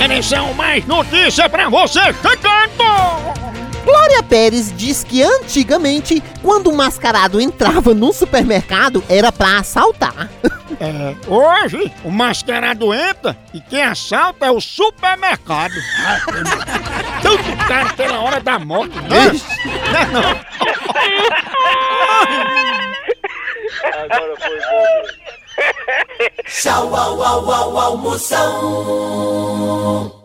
Atenção, mais notícia pra você chegando! Glória Pérez diz que antigamente, quando um mascarado entrava num supermercado, era pra assaltar. Hoje, o mascarado entra e quem assalta é o supermercado. Tudo caro pela hora da morte, né? Não. Agora foi bom. Tchau, au, au, au, almoção.